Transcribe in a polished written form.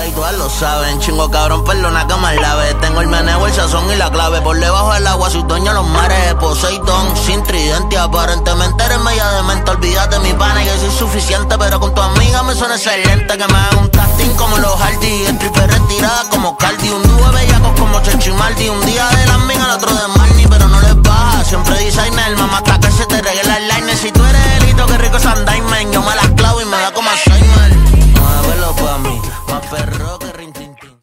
y todas lo saben. Chingo cabrón, perdona que más lave. Tengo el meneo, el sazón y la clave. Por debajo del agua soy dueño de los mares. Poseidón, sin tridente, aparentemente eres media demente. Olvídate mi pana, yo soy suficiente, pero con tu amiga me suena excelente. Que me haga un tasting como los